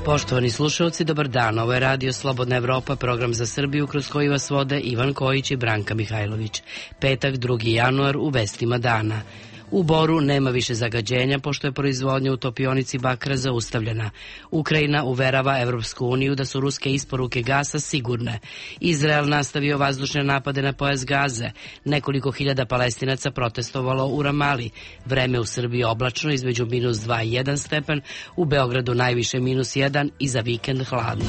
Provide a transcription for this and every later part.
Poštovani slušalci, dobar dan. Ovo je Radio Slobodna Evropa, program za Srbiju kroz koji vas vode Ivan Kojić i Branka Mihajlović. Petak, 2. januar, u vestima dana. U Boru nema više zagađenja pošto je proizvodnja u topionici bakra zaustavljena. Ukrajina uverava Evropsku uniju da su ruske isporuke gasa sigurne. Izrael nastavio vazdušne napade na pojas Gaze. Nekoliko hiljada Palestinaca protestovalo u Ramali. Vreme u Srbiji oblačno između -2 i 1 stepen, u Beogradu najviše -1 i za vikend hladno.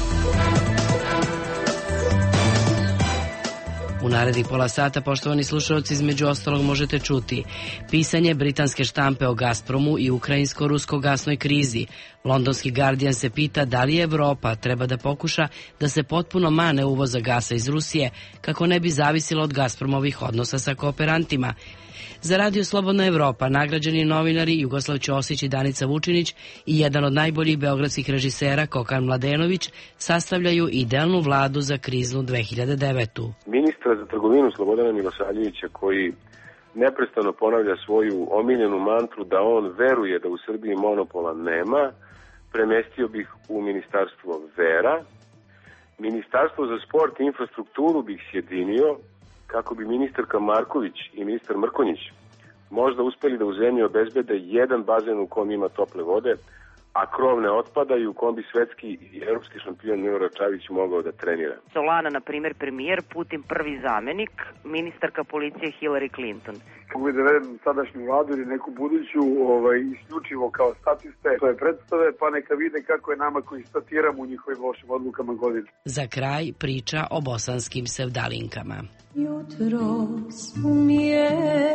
U narednih pola sata, poštovani slušalci, između ostalog možete čuti pisanje britanske štampe o Gazpromu i ukrajinsko-rusko gasnoj krizi. Londonski Guardian se pita da li Evropa treba da pokuša da se potpuno mane uvoza gasa iz Rusije kako ne bi zavisilo od Gazpromovih odnosa sa kooperantima. Za Radio Slobodna Evropa nagrađeni novinari Jugoslav Ćosić i Danica Vučinić i jedan od najboljih beogradskih režisera Kokan Mladenović sastavljaju idealnu vladu za kriznu 2009. Ministra za trgovinu Slobodana Milosavljevića, koji neprestano ponavlja svoju omiljenu mantru da on veruje da u Srbiji monopola nema, premestio bih u Ministarstvo vera. Ministarstvo za sport i infrastrukturu bih sjedinio kako bi ministarka Marković i ministar Mrkonjić možda uspeli da u zemlji obezbede jedan bazen u kom ima tople vode, a krov ne otpada i u kom bi svetski i evropski šampion Milorad Čavić mogao da trenira. Solana, na primjer, premijer, Putin prvi zamenik, ministarka policije Hillary Clinton. Mogu da vedem sadašnju vladu ili neku buduću isključivo kao statiste svoje predstave, pa neka vide kako je nama koji statiramo u njihovim lošim odlukama godine. Za kraj priča o bosanskim sevdalinkama. Jutros mi je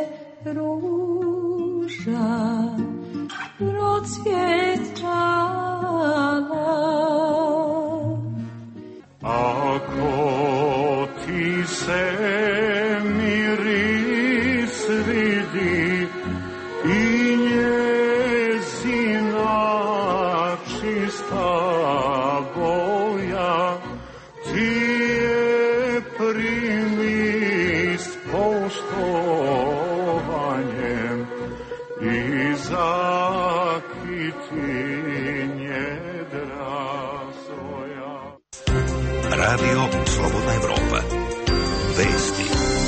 ruža procvjetala. Ako ti se miris vidi i njezina čista boja, ti je primi s poštovanjem i zakitinje svoja. Radio Slobodna Evropa. Vesti.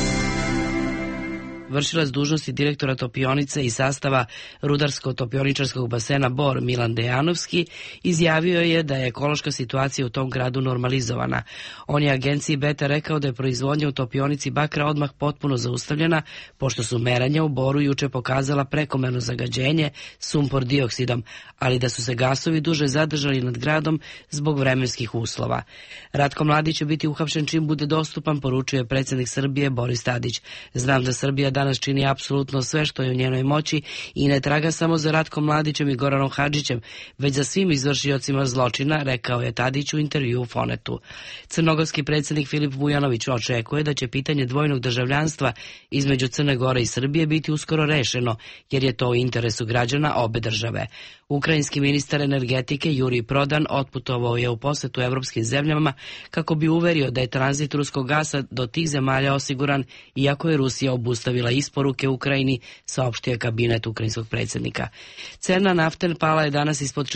Vršilac dužnosti direktora topionice i sastava rudarsko-topioničarskog basena Bor Milan Dejanovski izjavio je da je ekološka situacija u tom gradu normalizovana. On je agenciji Beta rekao da je proizvodnja u topionici bakra odmah potpuno zaustavljena, pošto su meranja u Boru juče pokazala prekomerno zagađenje sumpor dioksidom, ali da su se gasovi duže zadržali nad gradom zbog vremenskih uslova. Ratko Mladić će biti uhapšen čim bude dostupan, poručio je predsjednik Srbije Boris Tadić. Znam da Srbija danas čini apsolutno sve što je u njenoj moći i ne traga samo za Ratkom Mladićem i Goranom Hadžićem, već za svim izvršiocima zločina, rekao je Tadić u intervju u Fonetu. Crnogorski predsjednik Filip Vujanović očekuje da će pitanje dvojnog državljanstva između Crne Gore i Srbije biti uskoro rešeno, jer je to u interesu građana obe države. Ukrajinski ministar energetike Jurij Prodan otputovao je u posetu evropskim zemljama kako bi uverio da je tranzit ruskog gasa do tih zemalja osiguran, iako je Rusija obustavila isporuke Ukrajini, saopštio je kabinet ukrajinskog predsjednika. Cena nafte pala je danas ispod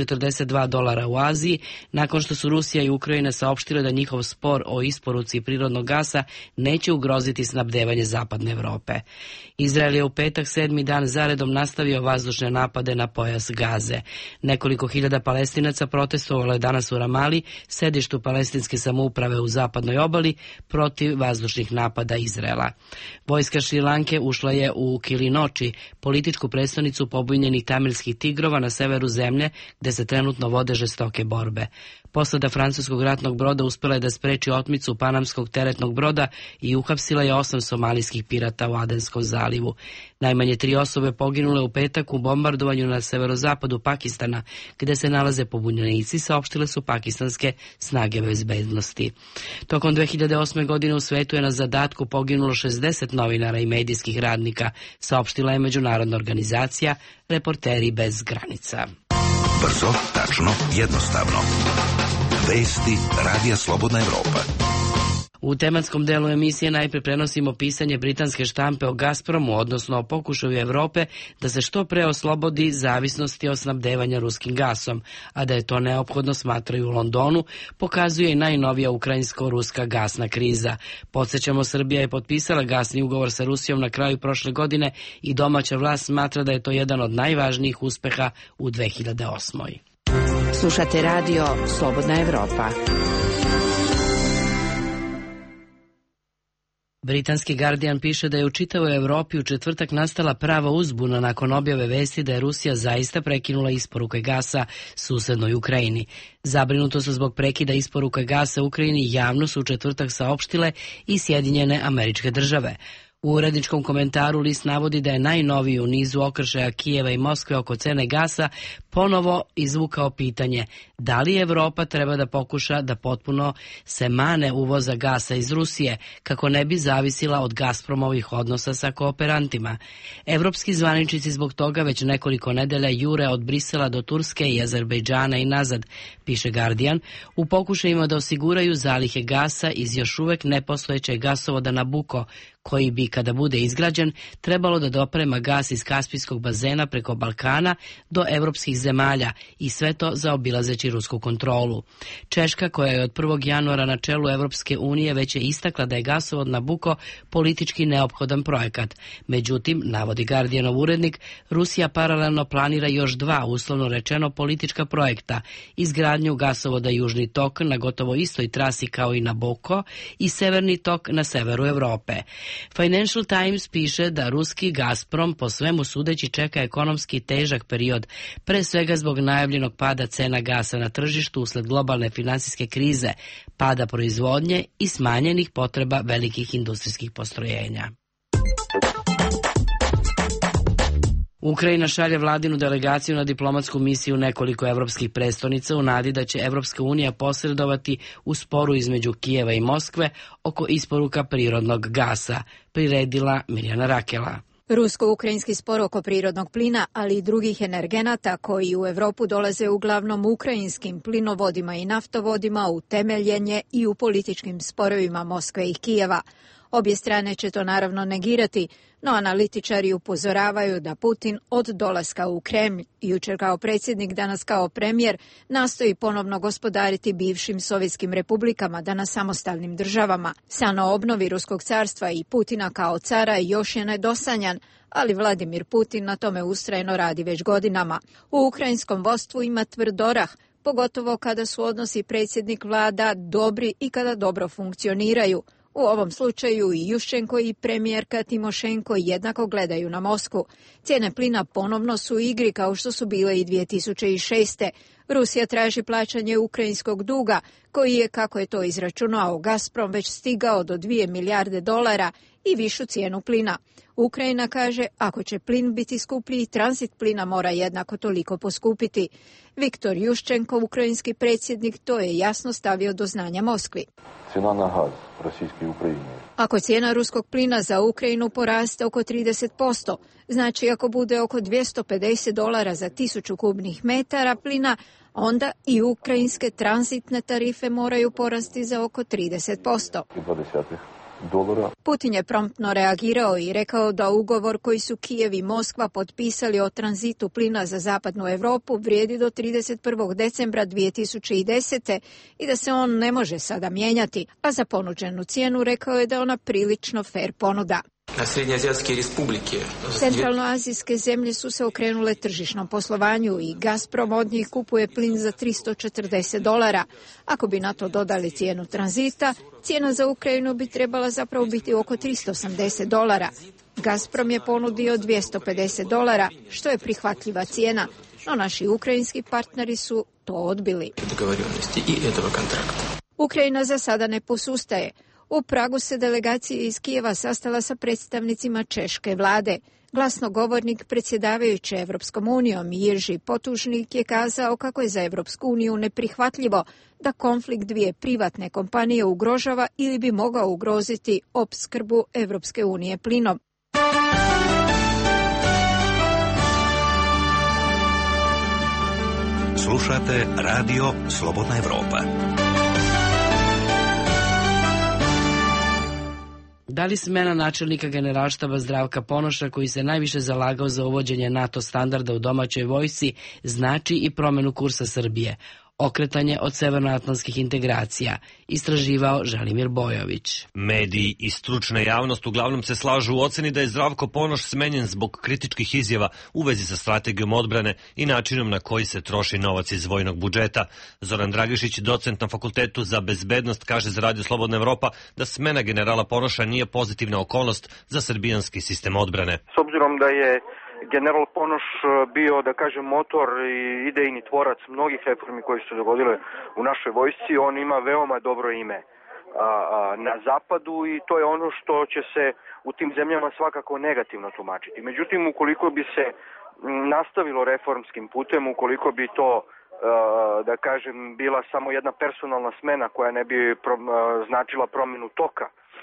$42 u Aziji, nakon što su Rusija i Ukrajina saopštile da njihov spor o isporuci prirodnog gasa neće ugroziti snabdevanje zapadne Evrope. Izrael je u petak 7. dan zaredom nastavio vazdušne napade na pojas Gaze. Nekoliko hiljada Palestinaca protestovalo je danas u Ramali, sedištu palestinske samouprave u zapadnoj obali, protiv vazdušnih napada Izraela. Vojska Šrilanke ušla je u Kilinoči, političku prestonicu pobunjenih tamilskih tigrova na severu zemlje, gde se trenutno vode žestoke borbe. Posada francuskog ratnog broda uspela je da spreči otmicu panamskog teretnog broda i uhapsila je 8 somalijskih pirata u Adenskom zalivu. Najmanje 3 osobe poginule u petak u bombardovanju na severozapadu Pakistana, gde se nalaze pobunjenici, saopštile su pakistanske snage bezbednosti. Tokom 2008. godine u svetu je na zadatku poginulo 60 novinara i medijskih radnika, saopštila je međunarodna organizacija Reporteri bez granica. Brzo, tačno, jednostavno. Vesti Radija Slobodna Evropa. U tematskom delu emisije najprije prenosimo pisanje britanske štampe o Gazpromu, odnosno o pokušaju Evrope da se što pre oslobodi zavisnosti od snabdevanja ruskim gasom, a da je to neophodno smatraju u Londonu, pokazuje i najnovija ukrajinsko-ruska gasna kriza. Podsjećamo, Srbija je potpisala gasni ugovor sa Rusijom na kraju prošle godine i domaća vlast smatra da je to jedan od najvažnijih uspeha u 2008. Slušate radio Slobodna Evropa. Britanski Guardian piše da je u čitavoj Evropi u četvrtak nastala prava uzbuna nakon objave vesti da je Rusija zaista prekinula isporuke gasa susednoj Ukrajini. Zabrinuto su zbog prekida isporuke gasa Ukrajini javno su u četvrtak saopštile i Sjedinjene Američke Države. U uredničkom komentaru list navodi da je najnoviji u nizu okršaja Kijeva i Moskve oko cene gasa ponovo izvukao pitanje da li Evropa treba da pokuša da potpuno se mane uvoza gasa iz Rusije kako ne bi zavisila od Gazpromovih odnosa sa kooperantima. Evropski zvaničnici zbog toga već nekoliko nedelja jure od Brisela do Turske i Azerbejdžana i nazad, piše Guardian, u pokušajima da osiguraju zalihe gasa iz još uvek nepostojećeg gasovoda Nabucco, koji bi, kada bude izgrađen, trebalo da doprema gas iz Kaspijskog bazena preko Balkana do evropskih zemalja i sve to zaobilazeći rusku kontrolu. Češka, koja je od 1. januara na čelu Evropske unije, već je istakla da je gasovod Nabucco politički neophodan projekat. Međutim, navodi Guardianov urednik, Rusija paralelno planira još dva, uslovno rečeno, politička projekta, izgradnju gasovoda Južni tok na gotovo istoj trasi kao i Nabucco i Severni tok na severu Evrope. Financial Times piše da ruski Gazprom po svemu sudeći čeka ekonomski težak period, pre svega zbog najavljenog pada cena gasa na tržištu usled globalne finansijske krize, pada proizvodnje i smanjenih potreba velikih industrijskih postrojenja. Ukrajina šalje vladinu delegaciju na diplomatsku misiju nekoliko evropskih prestonica u nadi da će Evropska unija posredovati u sporu između Kijeva i Moskve oko isporuka prirodnog gasa, priredila Mirjana Rakela. Rusko-ukrajinski spor oko prirodnog plina, ali i drugih energenata koji u Evropu dolaze uglavnom ukrajinskim plinovodima i naftovodima, utemeljen je i u političkim sporovima Moskve i Kijeva. Obje strane će to naravno negirati, no analitičari upozoravaju da Putin od dolaska u Kremlj, jučer kao predsjednik, danas kao premijer, nastoji ponovno gospodariti bivšim sovjetskim republikama, danas samostalnim državama. San o obnovi Ruskog carstva i Putina kao cara još je nedosanjan, ali Vladimir Putin na tome ustrajno radi već godinama. U ukrajinskom vodstvu ima tvrd orah, pogotovo kada su odnosi predsjednik vlada dobri i kada dobro funkcioniraju. U ovom slučaju i Juščenko i premijerka Timošenko jednako gledaju na Moskvu. Cijene plina ponovno su u igri kao što su bile i 2006. Rusija traži plaćanje ukrajinskog duga, koji je, kako je to izračunao Gazprom, već stigao do 2 milijarde dolara i višu cijenu plina. Ukrajina kaže, ako će plin biti skuplji, tranzit plina mora jednako toliko poskupiti. Viktor Juščenko, ukrajinski predsjednik, to je jasno stavio do znanja Moskvi. Cijena na gaz Rusijski Ukrajini. Ako cijena ruskog plina za Ukrajinu poraste oko 30%, znači ako bude oko $250 za 1000 kubnih metara plina, onda i ukrajinske tranzitne tarife moraju porasti za oko 30%. Putin je promptno reagirao i rekao da ugovor koji su Kijev i Moskva potpisali o tranzitu plina za zapadnu Europu vrijedi do 31. decembra 2010. i da se on ne može sada mijenjati, a za ponuđenu cijenu rekao je da ona prilično fer ponuda. Centralnoazijske zemlje su se okrenule tržišnom poslovanju i Gazprom od njih kupuje plin za $340. Ako bi na to dodali cijenu tranzita, cijena za Ukrajinu bi trebala zapravo biti oko $380. Gazprom je ponudio $250, što je prihvatljiva cijena, no naši ukrajinski partneri su to odbili. Ukrajina za sada ne posustaje. U Pragu se delegacija iz Kijeva sastala sa predstavnicima češke vlade. Glasnogovornik predsjedavajuće Evropskom unijom Jirži Potužnik je kazao kako je za Evropsku uniju neprihvatljivo da konflikt dvije privatne kompanije ugrožava ili bi mogao ugroziti opskrbu Evropske unije plinom. Slušate radio Slobodna Evropa. Da li smena načelnika Generalštaba Zdravka Ponoša, koji se najviše zalagao za uvođenje NATO standarda u domaćoj vojsci, znači i promenu kursa Srbije, okretanje od severnoatlantskih integracija, istraživao Želimir Bojović. Mediji i stručna javnost uglavnom se slažu u oceni da je Zdravko Ponoš smenjen zbog kritičkih izjava u vezi sa strategijom odbrane i načinom na koji se troši novac iz vojnog budžeta. Zoran Dragišić, docent na Fakultetu za bezbednost, kaže za Radio Slobodna Evropa da smena generala Ponoša nije pozitivna okolnost za srbijanski sistem odbrane. S obzirom da je general Ponoš bio, da kažem, motor i idejni tvorac mnogih reformi koje su se dogodile u našoj vojsci, on ima veoma dobro ime na zapadu i to je ono što će se u tim zemljama svakako negativno tumačiti. Međutim, ukoliko bi se nastavilo reformskim putem, ukoliko bi to da kažem bila samo jedna personalna smena koja ne bi značila promjenu toka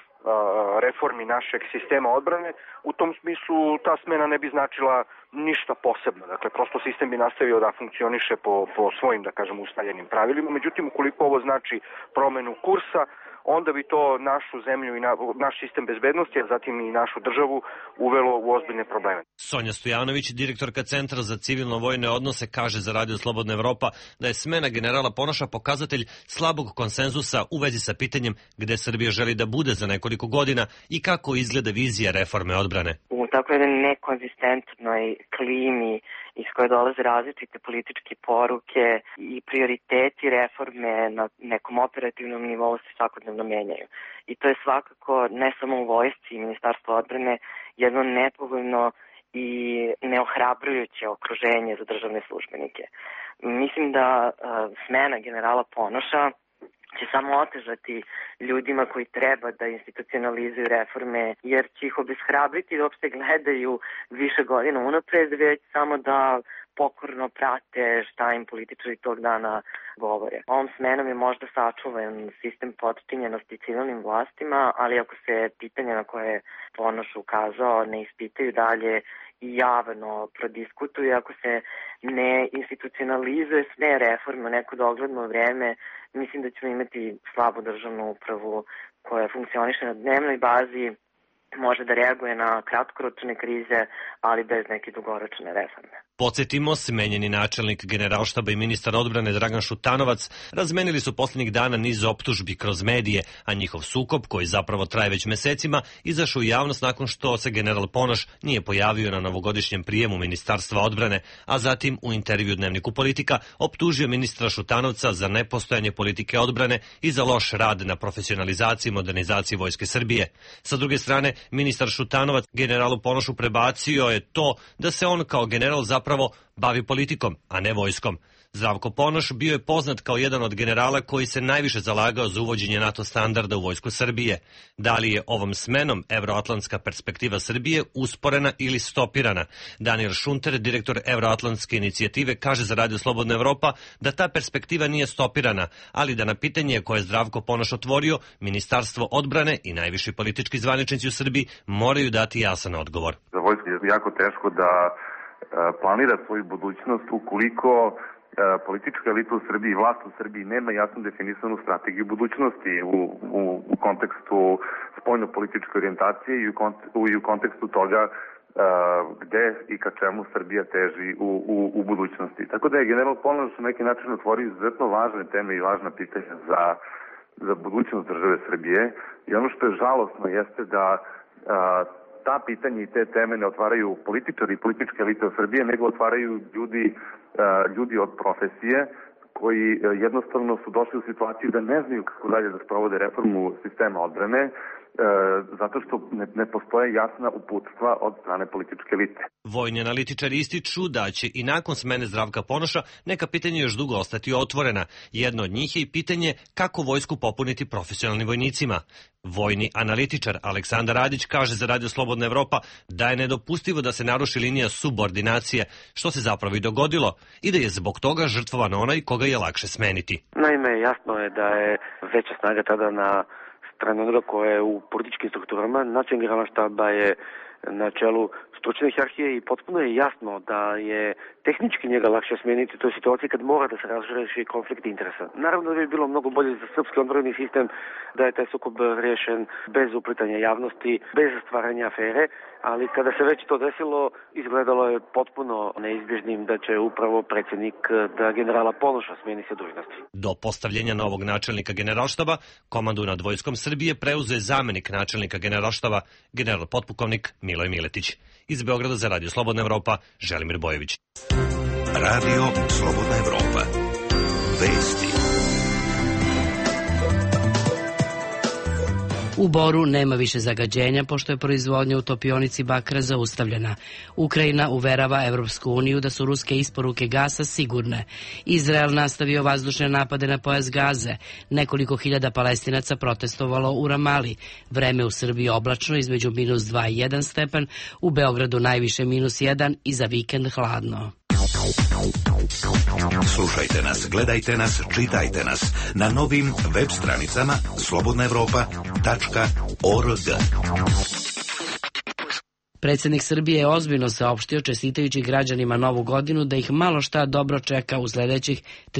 reformi našeg sistema odbrane, u tom smislu ta smena ne bi značila ništa posebno. Dakle, prosto sistem bi nastavio da funkcioniše po svojim, da kažem, ustaljenim pravilima. Međutim, ukoliko ovo znači promenu kursa, onda bi to našu zemlju i naš sistem bezbednosti, a zatim i našu državu uvelo u ozbiljne probleme. Sonja Stojanović, direktorka Centra za civilno-vojne odnose, kaže za Radio Slobodna Evropa da je smena generala Ponoša pokazatelj slabog konsenzusa u vezi sa pitanjem gde Srbija želi da bude za nekoliko godina i kako izgleda vizija reforme odbrane. U tako jednoj nekonzistentnoj klimi iz koje dolaze različite političke poruke i prioriteti reforme na nekom operativnom nivou se svakodnevno menjaju. I to je svakako ne samo u vojsci i Ministarstvu odbrane jedno nepovoljno i neohrabrujuće okruženje za državne službenike. Mislim da smena generala Ponoša će samo otežati ljudima koji treba da institucionalizuju reforme, jer će ih obeshrabriti da uopšte gledaju više godina unapred, već samo da pokorno prate šta im političari tog dana govore. Ovom smenom je možda sačuvan sistem potčinjenosti civilnim vlastima, ali ako se pitanja na koje je Ponoš ukazao ne ispitaju dalje i javno prodiskutuje, ako se ne institucionalizuje sve reforme u neko dogledno vreme, mislim da ćemo imati slabu državnu upravu koja funkcioniše na dnevnoj bazi, može da reaguje na kratkoročne krize, ali bez neke dugoročne reforme. Podsjetimo, smenjeni načelnik Generalštaba i ministar odbrane Dragan Šutanovac razmenili su posljednjih dana niz optužbi kroz medije, a njihov sukob, koji zapravo traje već mesecima, izašao u javnost nakon što se general Ponoš nije pojavio na novogodišnjem prijemu Ministarstva odbrane, a zatim u intervju Dnevniku Politika optužio ministra Šutanovca za nepostojanje politike odbrane i za loš rad na profesionalizaciji i modernizaciji Vojske Srbije. Sa druge strane, ministar Šutanovac generalu Ponošu prebacio je to da se on kao general zapravo bavi politikom, a ne vojskom. Zdravko Ponoš bio je poznat kao jedan od generala koji se najviše zalagao za uvođenje NATO standarda u Vojsku Srbije. Da li je ovom smenom evroatlantska perspektiva Srbije usporena ili stopirana? Daniel Šunter, direktor Evroatlantske inicijative, kaže za Radio Slobodna Evropa da ta perspektiva nije stopirana, ali da na pitanje koje je Zdravko Ponoš otvorio, Ministarstvo odbrane i najviši politički zvaničnici u Srbiji moraju dati jasan odgovor. Za vojsku je jako teško da planira svoju budućnost ukoliko politička elita u Srbiji i vlast u Srbiji nema jasno definisanu strategiju budućnosti u kontekstu spoljno-političke orijentacije i u kontekstu toga gde i ka čemu Srbija teži u budućnosti. Tako da je general Ponoš na neki način otvorio izuzetno važne teme i važna pitanja za budućnost države Srbije. I ono što je žalosno jeste da ta pitanja i te teme ne otvaraju političari i političke elite u Srbije, nego otvaraju ljudi od profesije koji jednostavno su došli u situaciju da ne znaju kako dalje da sprovode reformu sistema odbrane, zato što ne postoje jasna uputstva od strane političke elite. Vojni analitičari ističu da će i nakon smene Zdravka Ponoša neka pitanja još dugo ostati otvorena. Jedno od njih je i pitanje kako vojsku popuniti profesionalnim vojnicima. Vojni analitičar Aleksandar Radić kaže za Radio Slobodna Evropa da je nedopustivo da se naruši linija subordinacije, što se zapravo i dogodilo, i da je zbog toga žrtvovan onaj koga je lakše smeniti. Naime, jasno je da je veća snaga tada na strane onoga koje je u političkim strukturama. Načelnik Generalštaba je na čelu stručne hijerarhije i potpuno je jasno da je tehnički njega lakše smeniti u toj situaciji kad mora da se razreši konflikt interesa. Naravno da bi bilo mnogo bolje za srpski odbrani sistem da je taj sukob rešen bez uplitanja javnosti, bez stvaranja afere, ali kada se već to desilo, izgledalo je potpuno neizbježnim da će upravo predsjednik da generala Ponoša smeni se dužnosti. Do postavljenja novog načelnika Generalštaba, komandu nad vojskom Srbije preuzeo je zamenik načelnika Generalštaba, general potpukovnik Miloj Miletić. Iz Beograda za Radio Slobodna Evropa, Želimir Bojević. Radio Slobodna Evropa. Vesti. U Boru nema više zagađenja pošto je proizvodnja u topionici bakra zaustavljena. Ukrajina uverava Evropsku uniju da su ruske isporuke gasa sigurne. Izrael nastavio vazdušne napade na pojas Gaze. Nekoliko hiljada Palestinaca protestovalo u Ramali. Vreme u Srbiji oblačno između -2 i 1 stepen, u Beogradu najviše -1 i za vikend hladno. Slušajte nas, gledajte nas, čitajte nas na novim web stranicama slobodnaevropa.org. Predsjednik Srbije je ozbiljno saopštio, čestitajući građanima Novu godinu, da ih malo šta dobro čeka u sljedećih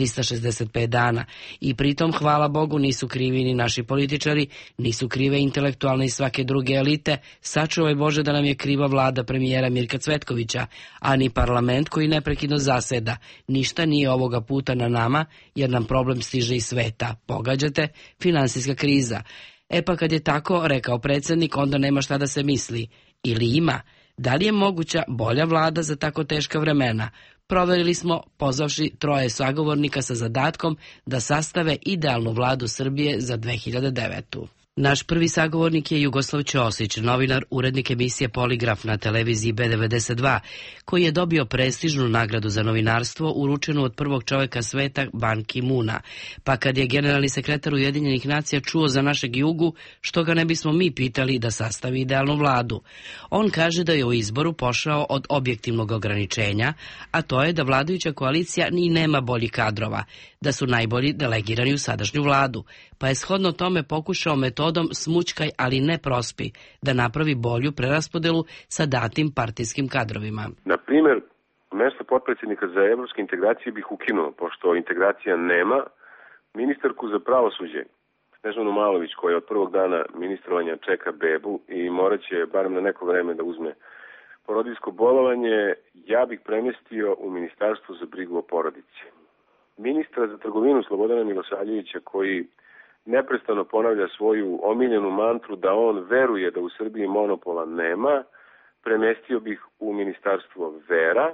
365 dana. I pritom, hvala Bogu, nisu krivi ni naši političari, nisu krive intelektualne i svake druge elite, sačuvaj Bože da nam je kriva vlada premijera Mirka Cvetkovića, a ni parlament koji neprekidno zaseda. Ništa nije ovoga puta na nama, jer nam problem stiže iz sveta. Pogađate, finansijska kriza. E pa kad je tako, rekao predsjednik, onda nema šta da se misli. Ili ima? Da li je moguća bolja vlada za tako teška vremena? Proverili smo, pozvavši 3 sagovornika sa zadatkom da sastave idealnu vladu Srbije za 2009. Naš prvi sagovornik je Jugoslav Ćosić, novinar, urednik emisije Poligraf na televiziji B92, koji je dobio prestižnu nagradu za novinarstvo uručenu od prvog čovjeka sveta Ban Ki-moona. Pa kad je generalni sekretar Ujedinjenih nacija čuo za našeg Jugu, što ga ne bismo mi pitali da sastavi idealnu vladu. On kaže da je u izboru pošao od objektivnog ograničenja, a to je da vladajuća koalicija ni nema boljih kadrova, da su najbolji delegirani u sadašnju vladu, pa je shodno tome pokušao metodom smućkaj ali ne prospi da napravi bolju preraspodelu sa datim partijskim kadrovima. Na primjer, mesto potpredsjednika za evropske integracije bih ukinuo, pošto integracija nema. Ministarku za pravosuđe, Snežanu Malović, koja od prvog dana ministrovanja čeka bebu i morat će barem na neko vreme da uzme porodiljsko bolovanje, ja bih premjestio u Ministarstvo za brigu o porodici. Ministra za trgovinu Slobodana Milosavljevića, koji neprestano ponavlja svoju omiljenu mantru da on veruje da u Srbiji monopola nema, premestio bih u Ministarstvo vera.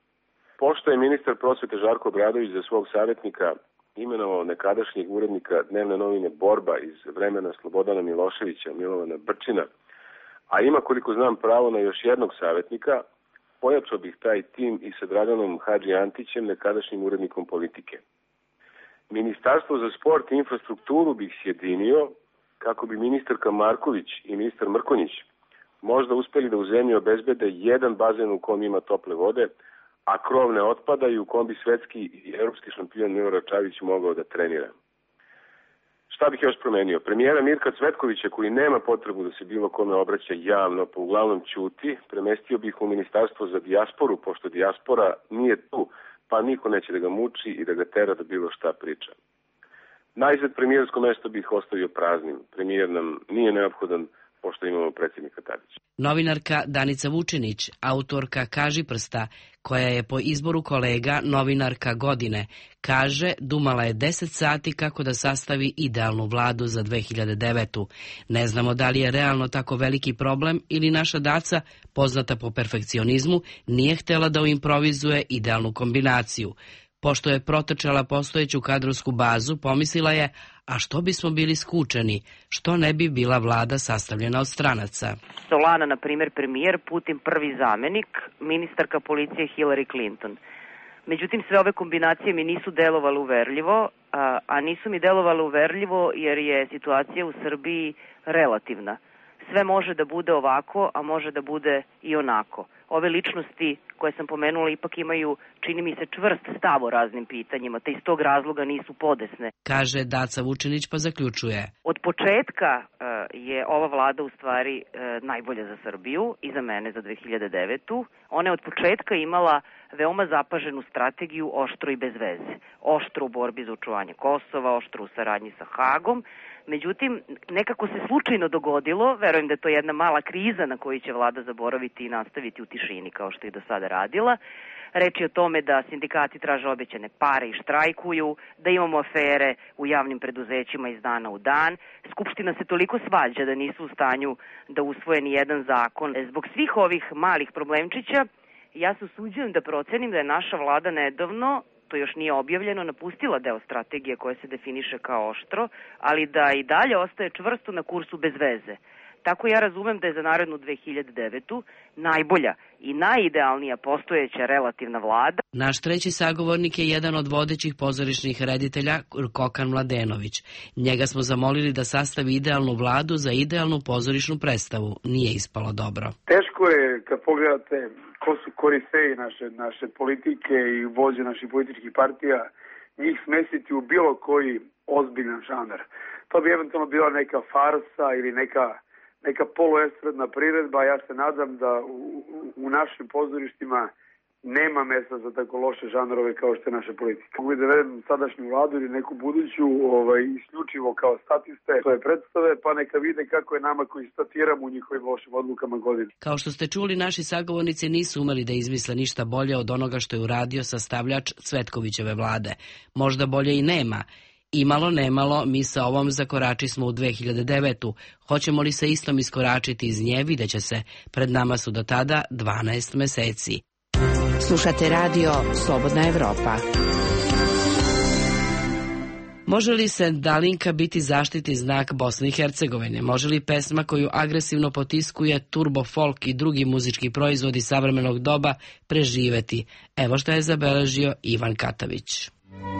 Pošto je ministar prosvete Žarko Obradović za svog savjetnika imenovao nekadašnjeg urednika dnevne novine Borba iz vremena Slobodana Miloševića, Milovana Brčina, a ima, koliko znam, pravo na još jednog savjetnika, pojačao bih taj tim i sa Draganom Hadži Antićem, nekadašnjim urednikom Politike. Ministarstvo za sport i infrastrukturu bih sjedinio kako bi ministarka Marković i ministar Mrkonjić možda uspeli da u zemlji obezbede jedan bazen u kom ima tople vode, a krov ne otpada i u kom bi svetski i evropski šampion Milorad Čavić mogao da trenira. Šta bih još promenio? Premijera Mirka Cvetkovića, koji nema potrebu da se bilo kome obraća javno, pa uglavnom ćuti, premestio bih u Ministarstvo za dijasporu, pošto dijaspora nije tu, pa niko neće da ga muči i da ga tera da bilo šta priča. Najzad premijersko mesto bih ostavio praznim. Premijer nam nije neophodan, pošto imamo predsjednika Tadića. Novinarka Danica Vučinić, autorka Kaži prsta, koja je po izboru kolega novinarka godine, kaže dumala je 10 sati kako da sastavi idealnu vladu za 2009. Ne znamo da li je realno tako veliki problem ili naša Daca, poznata po perfekcionizmu, nije htjela da improvizuje idealnu kombinaciju. Pošto je protrčala postojeću kadrovsku bazu, pomislila je, a što bismo bili skučeni, što ne bi bila vlada sastavljena od stranaca. Solana, na primjer, premijer, Putin prvi zamenik, ministarka policije Hillary Clinton. Međutim, sve ove kombinacije mi nisu delovale uverljivo, a nisu mi delovale uverljivo jer je situacija u Srbiji relativna. Sve može da bude ovako, a može da bude i onako. Ove ličnosti koje sam pomenula ipak imaju, čini mi se, čvrst stav o raznim pitanjima, te iz tog razloga nisu podesne. Kaže Daca Vučinić, pa zaključuje. Od početka je ova vlada u stvari najbolja za Srbiju i za mene za 2009. Ona je od početka imala veoma zapaženu strategiju oštro i bez veze. Oštro u borbi za očuvanje Kosova, oštro u saradnji sa Hagom. Međutim, nekako se slučajno dogodilo, verujem da je to jedna mala kriza na koju će vlada zaboraviti i nastaviti u tišini kao što je do sada radila. Reč je o tome da sindikati traže obećane pare i štrajkuju, da imamo afere u javnim preduzećima iz dana u dan. Skupština se toliko svađa da nisu u stanju da usvoje ni jedan zakon. Zbog svih ovih malih problemčića, ja se usuđujem da procenim da je naša vlada nedavno, to još nije objavljeno, napustila deo strategije koja se definiše kao oštro, ali da i dalje ostaje čvrsto na kursu bez veze. Tako ja razumem da je za narednu 2009. najbolja i najidealnija postojeća relativna vlada. Naš treći sagovornik je jedan od vodećih pozorišnih reditelja, Kokan Mladenović. Njega smo zamolili da sastavi idealnu vladu za idealnu pozorišnu predstavu. Nije ispalo dobro. Teško je kad pogledate ko su korifeji naše politike i vođe naših političkih partija, njih smestiti u bilo koji ozbiljan žanr. To bi eventualno bila neka farsa ili neka poluestradna priredba. Ja se nadam da u našim pozorištima nema mesta za tako loše žanrove kao što je naša politika. Mogu da vedem sadašnju vladu ili neku buduću isključivo kao statiste svoje predstave, pa neka vide kako je nama koji statiramo u njihovim lošim odlukama godine. Kao što ste čuli, naši sagovornici nisu umeli da izmisle ništa bolje od onoga što je uradio sastavljač Cvetkovićeve vlade. Možda bolje i nema. Imalo nemalo, mi sa ovom zakorači smo u 2009. Hoćemo li se istom iskoračiti iz nje, vidjet će se. Pred nama su do tada 12 meseci. Slušate radio Slobodna Evropa. Može li Sevdalinka biti zaštitni znak Bosne i Hercegovine? Može li pesma koju agresivno potiskuje turbo folk i drugi muzički proizvodi savremenog doba preživeti? Evo što je zabeležio Ivan Katavić.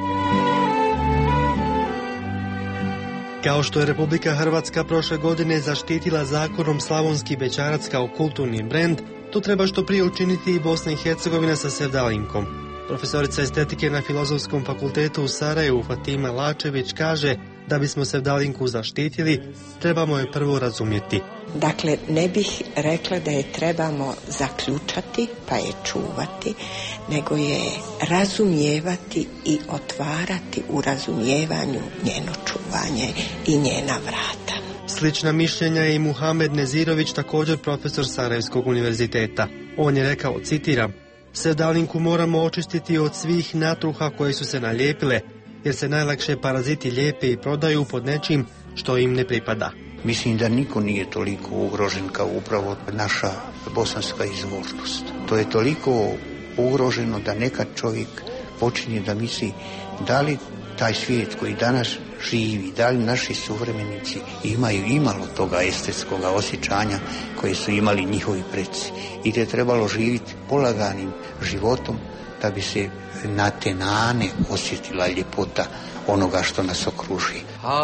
Kao što je Republika Hrvatska prošle godine zaštitila zakonom Slavonski bećarac kao kulturni brend, to treba što prije učiniti i Bosna i Hercegovina sa Sevdalinkom. Profesorica estetike na Filozofskom fakultetu u Sarajevu Fatima Lačević kaže da bismo Sevdalinku zaštitili, trebamo je prvo razumjeti. Dakle, ne bih rekla da je trebamo zaključati pa je čuvati, nego je razumijevati i otvarati u razumijevanju njeno čuvanje i njena vrata. Slična mišljenja je i Muhamed Nezirović, također profesor Sarajevskog univerziteta. On je rekao, citiram, Sevdalinku moramo očistiti od svih natruha koje su se nalijepile, jer se najlakše paraziti lijepe i prodaju pod nečim što im ne pripada. Mislim da niko nije toliko ugrožen kao upravo naša bosanska izvornost. To je toliko ugroženo da nekad čovjek počinje da misli da li taj svijet koji danas živi, da li naši suvremenici imaju imalo toga estetskog osjećanja koje su imali njihovi preci. I da je trebalo živjeti polaganim životom da bi se na te nane osjetila ljepota onoga što nas okruži.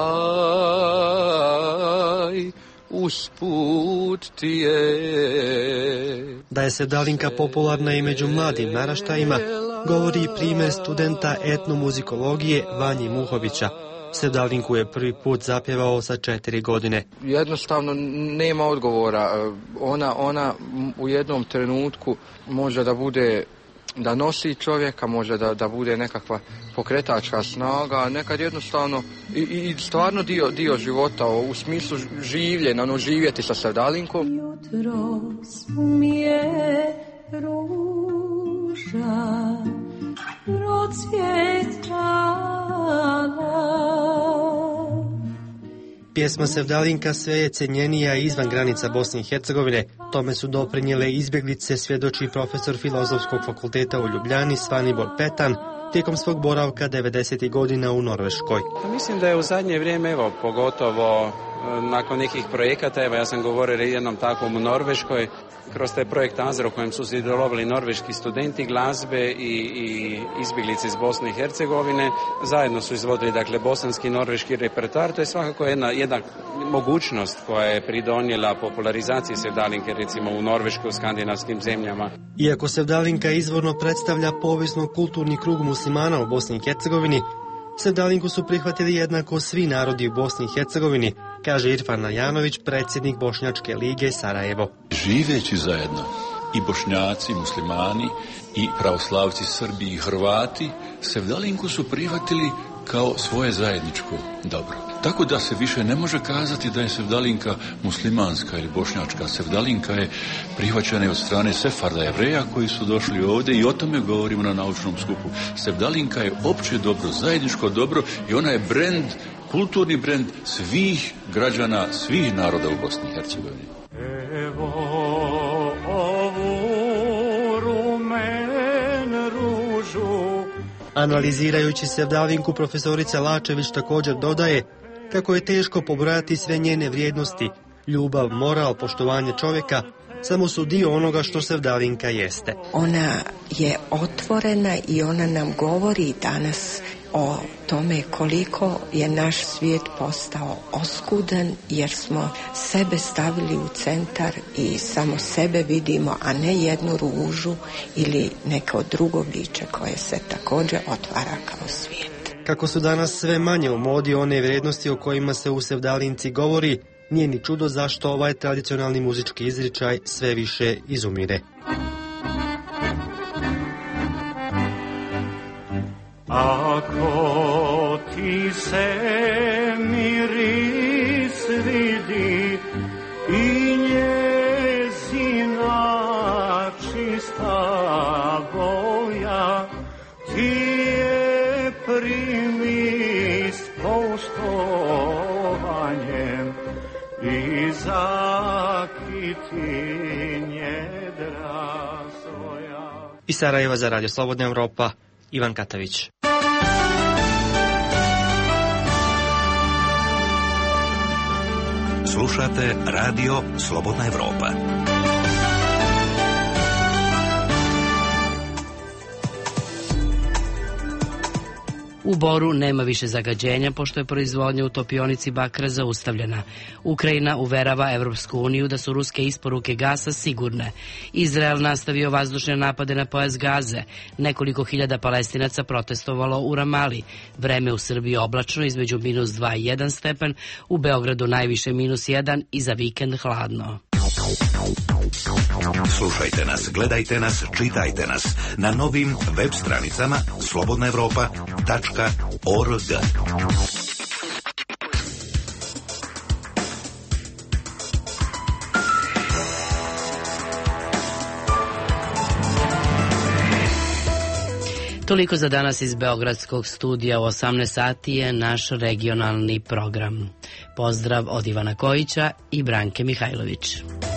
Aj, usput ti je. Da je Sevdalinka popularna i među mladim naraštajima, govori i primjer studenta etnomuzikologije Vanji Muhovića. Sevdalinku je prvi put zapjevao sa 4 godine. Jednostavno nema odgovora. Ona u jednom trenutku može da bude, da nosi čovjeka, može da bude nekakva pokretačka snaga, nekad jednostavno i stvarno dio života u smislu življenja, živjeti sa Sevdalinkom. Jutro smije ruža procvjetala. Pjesma Sevdalinka sve je cenjenija izvan granica Bosne i Hercegovine. Tome su doprinijele izbjeglice, svjedoči profesor Filozofskog fakulteta u Ljubljani Svanibor Petan tijekom svog boravka 90. godina u Norveškoj. Mislim da je u zadnje vrijeme, evo, pogotovo nakon nekih projekata, evo ja sam govorio jednom takvom u Norveškoj, kroz taj projekt Azra u kojem su sudjelovali norveški studenti glazbe i izbjeglice iz Bosne i Hercegovine, zajedno su izvodili dakle bosanski i norveški repertoar. To je svakako jedna mogućnost koja je pridonijela popularizaciji Sevdalinke recimo u Norveškoj, u skandinavskim zemljama. Iako Sevdalinka izvorno predstavlja povijesno-kulturni krug muslimana u Bosni i Hercegovini, Sevdalinku su prihvatili jednako svi narodi u Bosni i Hercegovini, kaže Irfan Najanović, predsjednik Bošnjačke lige Sarajevo. Živeći zajedno i Bošnjaci, i muslimani, i pravoslavci, Srbi i Hrvati, sevdalinku su prihvatili kao svoje zajedničko dobro. Tako da se više ne može kazati da je sevdalinka muslimanska ili bošnjačka. Sevdalinka je prihvaćena od strane Sefarda Jevreja koji su došli ovdje i o tome govorimo na naučnom skupu. Sevdalinka je opće dobro, zajedničko dobro i ona je brend, kulturni brend svih građana, svih naroda u Bosni i Hercegovini. Evo ovu rumen ružu. Analizirajući sevdalinku, profesorica Lačević također dodaje kako je teško pobrojati sve njene vrijednosti. Ljubav, moral, poštovanje čovjeka samo su dio onoga što sevdalinka jeste. Ona je otvorena i ona nam govori danas o tome koliko je naš svijet postao oskudan jer smo sebe stavili u centar i samo sebe vidimo, a ne jednu ružu ili neko drugo biće koje se također otvara kao svijet. Kako su danas sve manje u modi one vrijednosti o kojima se u sevdalinci govori, nije ni čudo zašto ovaj tradicionalni muzički izričaj sve više izumire. Ako ti se miris vidi i njezina čista boja, ti je primi s poštovanjem i zakiti njedra svoja. Iz Sarajeva za Radio Slobodna Evropa, Ivan Katavić. Slušate Radio Slobodna Evropa. U Boru nema više zagađenja pošto je proizvodnja u topionici bakra zaustavljena. Ukrajina uverava Evropsku uniju da su ruske isporuke gasa sigurne. Izrael nastavio vazdušne napade na pojas Gaze. Nekoliko hiljada Palestinaca protestovalo u Ramali. Vreme u Srbiji oblačno između -2 i 1 stepen, u Beogradu najviše -1 i za vikend hladno. Slušajte nas, gledajte nas, čitajte nas na novim web stranicama slobodnaevropa.org. Toliko za danas iz Beogradskog studija. U 18 sati je naš regionalni program. Pozdrav od Ivana Kojića i Branke Mihajlović.